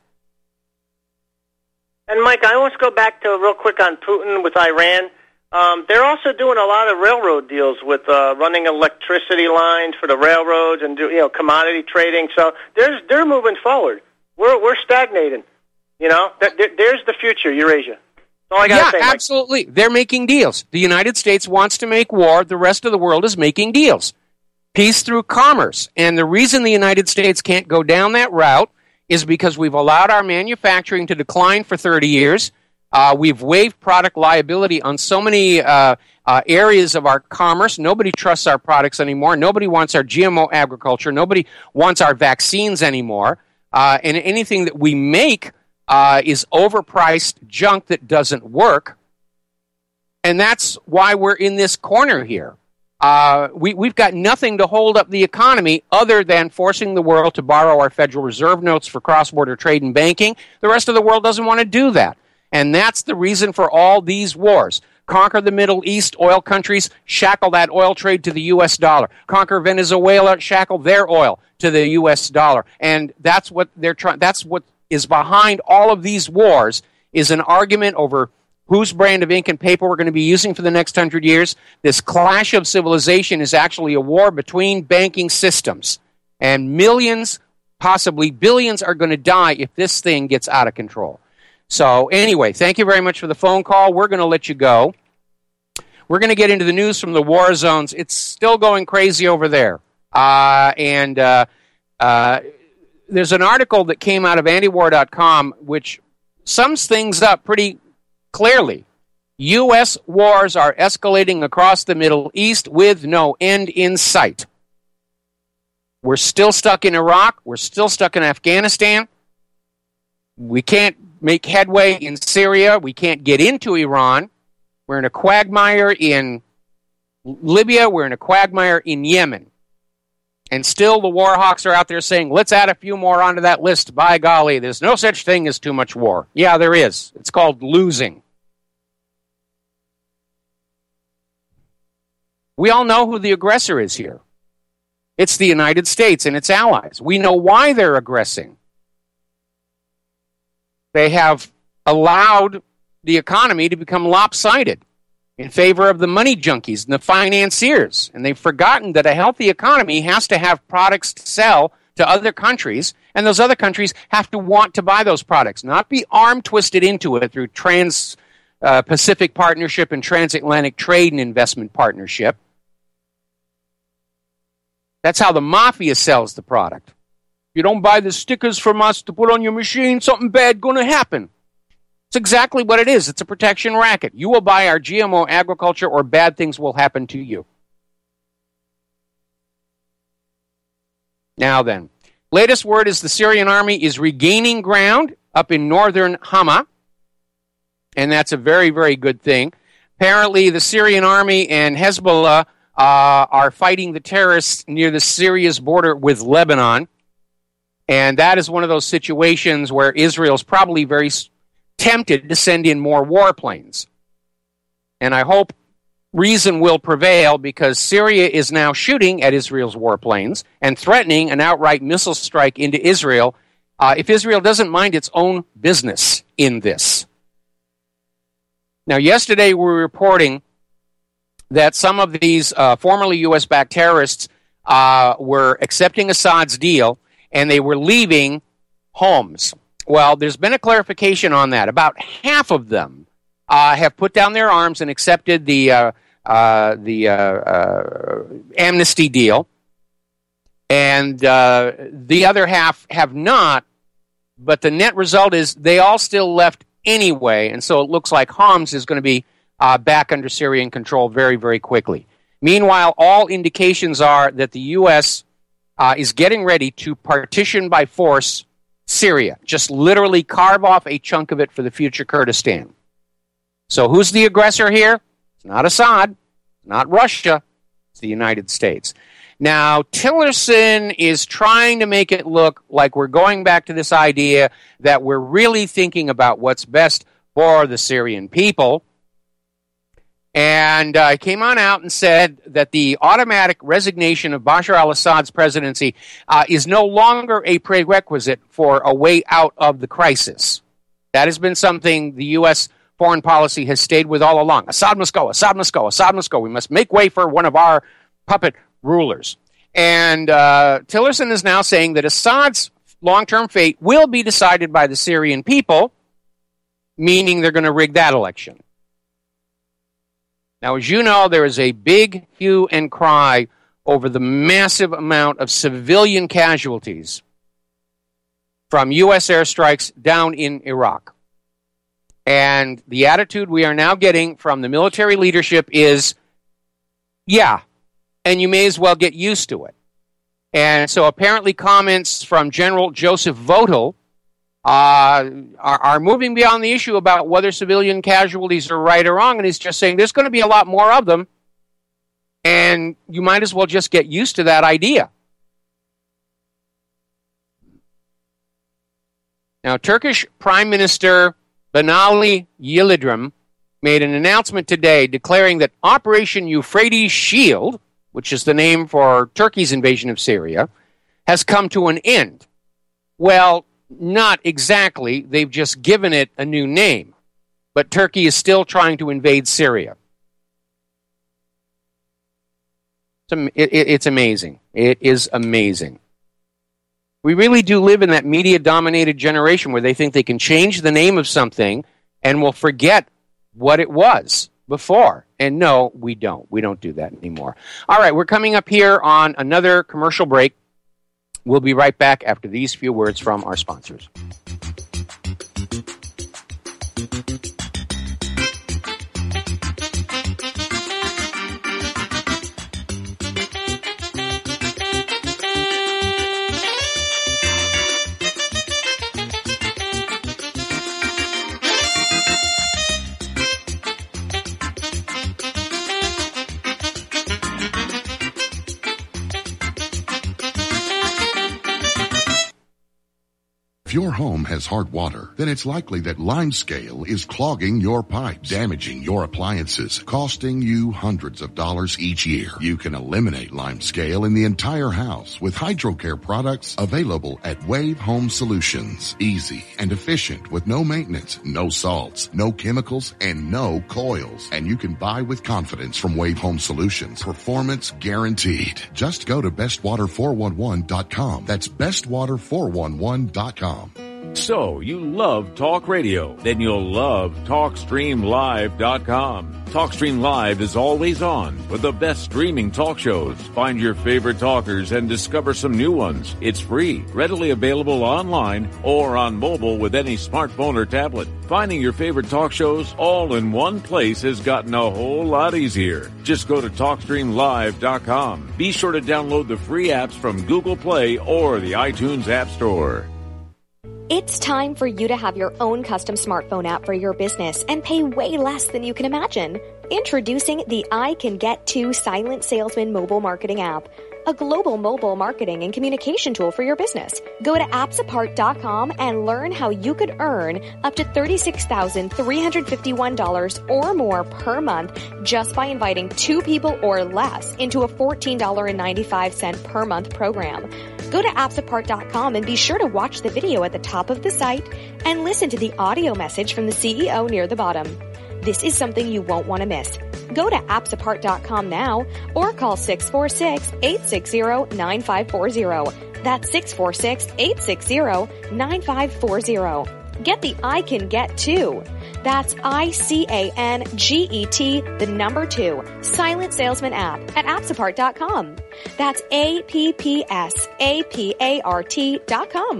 And, Mike, I want to go back to real quick on Putin with Iran. Um, they're also doing a lot of railroad deals with uh, running electricity lines for the railroads and do, you know, commodity trading. So there's, they're moving forward. We're we're stagnating. You know, there's the future, Eurasia. All I gotta yeah, say, Mike. absolutely. They're making deals. The United States wants to make war. The rest of the world is making deals. Peace through commerce. And the reason the United States can't go down that route is because we've allowed our manufacturing to decline for thirty years. Uh, we've waived product liability on so many uh, uh, areas of our commerce. Nobody trusts our products anymore. Nobody wants our G M O agriculture. Nobody wants our vaccines anymore. Uh, and anything that we make uh, is overpriced junk that doesn't work. And that's why we're in this corner here. Uh, we, we've got nothing to hold up the economy other than forcing the world to borrow our Federal Reserve notes for cross-border trade and banking. The rest of the world doesn't want to do that. And that's the reason for all these wars. Conquer the Middle East, oil countries, shackle that oil trade to the U S dollar. Conquer Venezuela, shackle their oil to the U S dollar. And that's what they're trying. That's what is behind all of these wars, is an argument over whose brand of ink and paper we're going to be using for the next hundred years. This clash of civilization is actually a war between banking systems. And millions, possibly billions, are going to die if this thing gets out of control. So anyway, thank you very much for the phone call. We're going to let you go. We're going to get into the news from the war zones. It's still going crazy over there. Uh, and uh, uh, there's an article that came out of antiwar dot com which sums things up pretty clearly. U S wars are escalating across the Middle East with no end in sight. We're still stuck in Iraq. We're still stuck in Afghanistan. We can't make headway in Syria. We can't get into Iran. We're in a quagmire in Libya. We're in a quagmire in Yemen. And still the war hawks are out there saying, let's add a few more onto that list. By golly, there's no such thing as too much war. Yeah, there is. It's called losing. We all know who the aggressor is here. It's the United States and its allies. We know why they're aggressing. They have allowed the economy to become lopsided in favor of the money junkies and the financiers. And they've forgotten that a healthy economy has to have products to sell to other countries, and those other countries have to want to buy those products, not be arm-twisted into it through Trans-Pacific Partnership and Transatlantic Trade and Investment Partnership. That's how the mafia sells the product. You don't buy the stickers from us to put on your machine, something bad going to happen. It's exactly what it is. It's a protection racket. You will buy our G M O agriculture or bad things will happen to you. Now then, latest word is the Syrian army is regaining ground up in northern Hama, and that's a very, very good thing. Apparently, the Syrian army and Hezbollah uh, are fighting the terrorists near the Syria's border with Lebanon. And that is one of those situations where Israel's probably very tempted to send in more warplanes. And I hope reason will prevail, because Syria is now shooting at Israel's warplanes and threatening an outright missile strike into Israel uh, if Israel doesn't mind its own business in this. Now, yesterday we were reporting that some of these uh, formerly U S-backed terrorists uh, were accepting Assad's deal, and they were leaving Homs. Well, there's been a clarification on that. About half of them uh, have put down their arms and accepted the uh, uh, the uh, uh, amnesty deal, and uh, the other half have not. But the net result is they all still left anyway, and so it looks like Homs is going to be uh, back under Syrian control very, very quickly. Meanwhile, all indications are that the U S Uh, is getting ready to partition by force Syria. Just literally carve off a chunk of it for the future Kurdistan. So who's the aggressor here? It's not Assad, not Russia, it's the United States. Now, Tillerson is trying to make it look like we're going back to this idea that we're really thinking about what's best for the Syrian people. And uh, came on out and said that the automatic resignation of Bashar al-Assad's presidency uh, is no longer a prerequisite for a way out of the crisis. That has been something the U S foreign policy has stayed with all along. Assad must go, Assad must go, Assad must go. We must make way for one of our puppet rulers. And uh, Tillerson is now saying that Assad's long-term fate will be decided by the Syrian people, meaning they're going to rig that election. Now, as you know, there is a big hue and cry over the massive amount of civilian casualties from U S airstrikes down in Iraq. And the attitude we are now getting from the military leadership is, yeah, and you may as well get used to it. And so apparently comments from General Joseph Votel uh, are, are moving beyond the issue about whether civilian casualties are right or wrong, and he's just saying there's going to be a lot more of them, and you might as well just get used to that idea. Now, Turkish Prime Minister Binali Yildirim made an announcement today declaring that Operation Euphrates Shield, which is the name for Turkey's invasion of Syria, has come to an end. Well, not exactly. They've just given it a new name. But Turkey is still trying to invade Syria. It's, it, it's amazing. It is amazing. We really do live in that media-dominated generation where they think they can change the name of something and will forget what it was before. And no, we don't. We don't do that anymore. All right, we're coming up here on another commercial break. We'll be right back after these few words from our sponsors. If your home has hard water, then it's likely that Limescale is clogging your pipes, damaging your appliances, costing you hundreds of dollars each year. You can eliminate Limescale in the entire house with HydroCare products available at Wave Home Solutions. Easy and efficient with no maintenance, no salts, no chemicals, and no coils. And you can buy with confidence from Wave Home Solutions. Performance guaranteed. Just go to best water four one one dot com. That's best water four one one dot com. So, you love talk radio? Then you'll love talk stream live dot com. TalkStream Live is always on with the best streaming talk shows. Find your favorite talkers and discover some new ones. It's free, readily available online or on mobile with any smartphone or tablet. Finding your favorite talk shows all in one place has gotten a whole lot easier. Just go to talk stream live dot com. Be sure to download the free apps from Google Play or the iTunes App Store. It's time for you to have your own custom smartphone app for your business and pay way less than you can imagine. Introducing the I Can Get To Silent Salesman mobile marketing app, a global mobile marketing and communication tool for your business. Go to apps apart dot com and learn how you could earn up to thirty-six thousand three hundred fifty-one dollars or more per month just by inviting two people or less into a fourteen dollars and ninety-five cents per month program. Go to apps apart dot com and be sure to watch the video at the top of the site and listen to the audio message from the C E O near the bottom. This is something you won't want to miss. Go to apps apart dot com now or call six four six, eight six zero, nine five four zero. That's six four six, eight six zero, nine five four zero. Get the I Can Get To. That's I C A N G E T, the number two, Silent Salesman app at apps apart dot com. That's A P P S A P A R T dot com.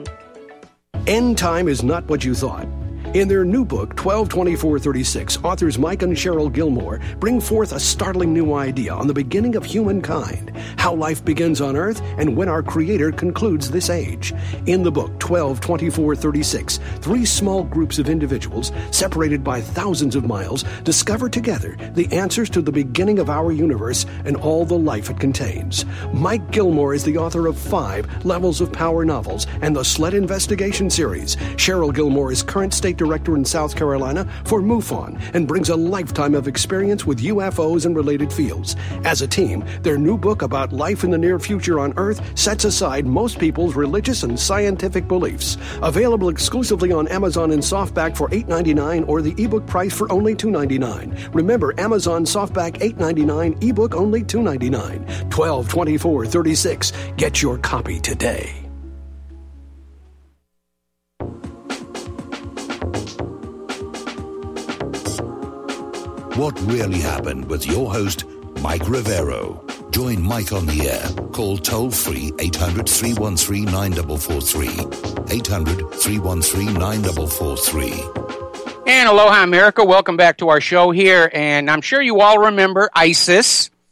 End time is not what you thought. In their new book, twelve twenty-four thirty-six, authors Mike and Cheryl Gilmore bring forth a startling new idea on the beginning of humankind, how life begins on Earth and when our Creator concludes this age. In the book, twelve twenty-four thirty-six, three small groups of individuals, separated by thousands of miles, discover together the answers to the beginning of our universe and all the life it contains. Mike Gilmore is the author of five Levels of Power novels and the Sled Investigation series. Cheryl Gilmore is current state director in South Carolina for MUFON and brings a lifetime of experience with U F Os and related fields. As a team, their new book about life in the near future on Earth sets aside most people's religious and scientific beliefs. Available exclusively on Amazon in softback for eight dollars and ninety-nine cents or the ebook price for only two dollars and ninety-nine cents. Remember, Amazon softback eight dollars and ninety-nine cents, ebook only two dollars and ninety-nine cents. twelve twenty-four thirty-six. Get your copy today. What Really Happened with your host, Mike Rivero. Join Mike on the air. Call toll-free eight hundred, three one three, nine four four three, eight hundred, three one three, nine four four three. And aloha, America. Welcome back to our show here. And I'm sure you all remember ISIS.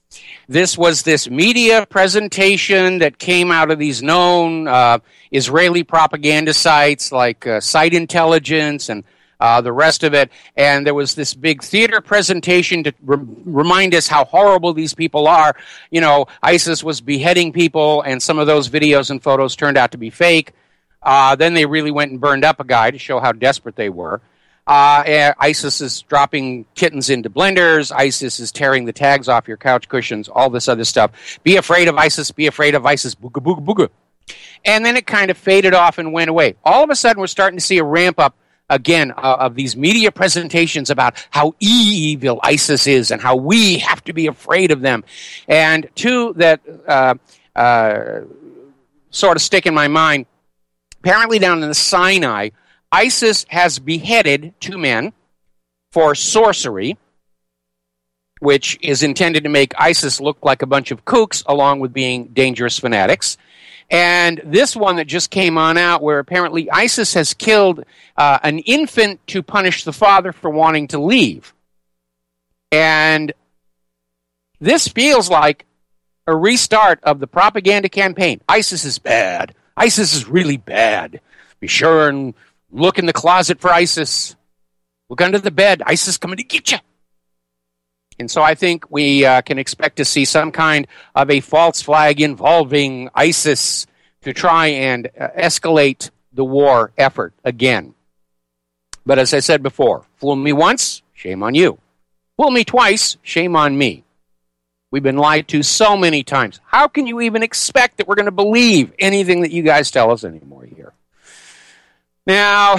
This was this media presentation that came out of these known uh, Israeli propaganda sites like uh, Site Intelligence and uh, the rest of it. And there was this big theater presentation to re- remind us how horrible these people are. You know, ISIS was beheading people, and some of those videos and photos turned out to be fake. Uh, then they really went and burned up a guy to show how desperate they were. Uh, ISIS is dropping kittens into blenders. ISIS is tearing the tags off your couch cushions, all this other stuff. Be afraid of ISIS, be afraid of ISIS, booga, booga, booga. And then it kind of faded off and went away. All of a sudden, we're starting to see a ramp up again uh, of these media presentations about how evil ISIS is and how we have to be afraid of them. And two that uh, uh, sort of stick in my mind, apparently down in the Sinai, ISIS has beheaded two men for sorcery, which is intended to make ISIS look like a bunch of kooks, along with being dangerous fanatics. And this one that just came on out, where apparently ISIS has killed uh, an infant to punish the father for wanting to leave. And this feels like a restart of the propaganda campaign. ISIS is bad. ISIS is really bad. Be sure and look in the closet for ISIS. Look under the bed. ISIS coming to get you. And so I think we uh, can expect to see some kind of a false flag involving ISIS to try and uh, escalate the war effort again. But as I said before, fool me once, shame on you. Fool me twice, shame on me. We've been lied to so many times. How can you even expect that we're going to believe anything that you guys tell us anymore here? Now,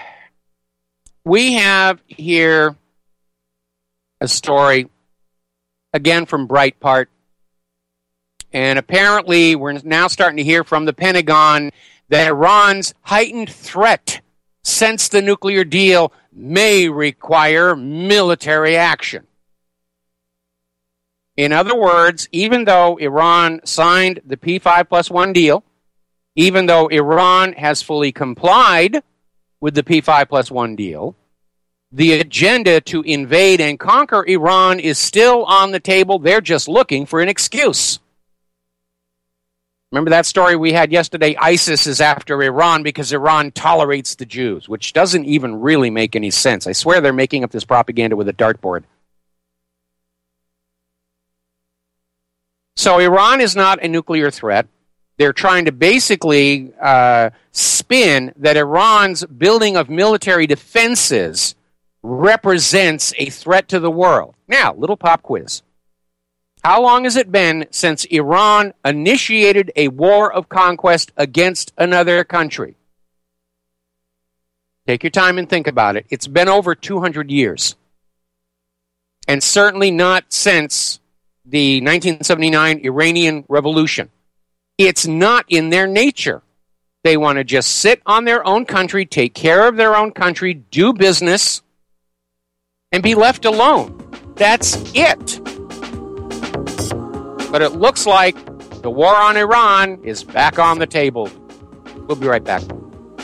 we have here a story, again from Breitbart, and apparently we're now starting to hear from the Pentagon that Iran's heightened threat since the nuclear deal may require military action. In other words, even though Iran signed the P five plus one deal, even though Iran has fully complied with the P five plus one deal, the agenda to invade and conquer Iran is still on the table. They're just looking for an excuse. Remember that story we had yesterday? ISIS is after Iran because Iran tolerates the Jews, which doesn't even really make any sense. I swear they're making up this propaganda with a dartboard. So Iran is not a nuclear threat. They're trying to basically uh, spin that Iran's building of military defenses represents a threat to the world. Now, little pop quiz. How long has it been since Iran initiated a war of conquest against another country? Take your time and think about it. It's been over two hundred years. And certainly not since the nineteen seventy-nine Iranian Revolution. It's not in their nature. They want to just sit on their own country, take care of their own country, do business, and be left alone. That's it. But it looks like the war on Iran is back on the table. We'll be right back.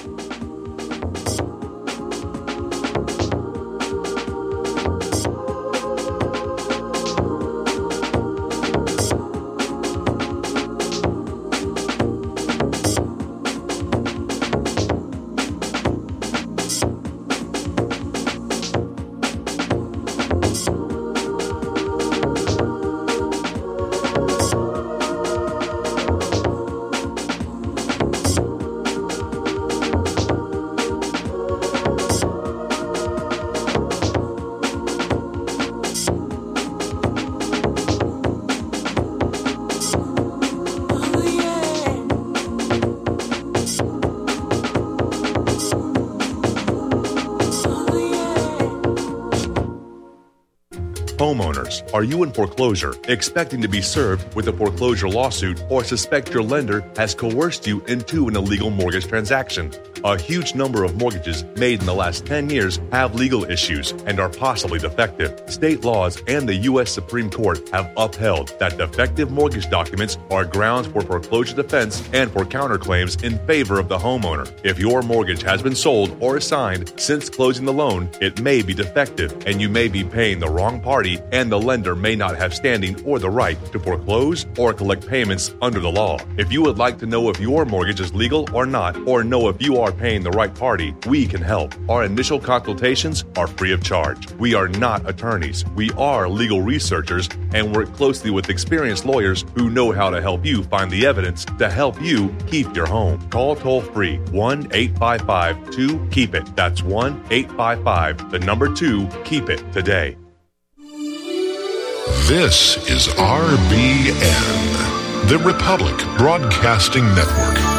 Homeowners, are you in foreclosure, expecting to be served with a foreclosure lawsuit, or suspect your lender has coerced you into an illegal mortgage transaction? A huge number of mortgages made in the last ten years have legal issues and are possibly defective. State laws and the U S Supreme Court have upheld that defective mortgage documents are grounds for foreclosure defense and for counterclaims in favor of the homeowner. If your mortgage has been sold or assigned since closing the loan, it may be defective and you may be paying the wrong party, and the lender may not have standing or the right to foreclose or collect payments under the law. If you would like to know if your mortgage is legal or not, or know if you are paying the right party, we can help. Our initial consultations are free of charge. We are not attorneys. We are legal researchers and work closely with experienced lawyers who know how to help you find the evidence to help you keep your home. Call toll free one eight five five two keep it. That's one eight five five, the number two, keep it today. This is R B N, the Republic Broadcasting Network.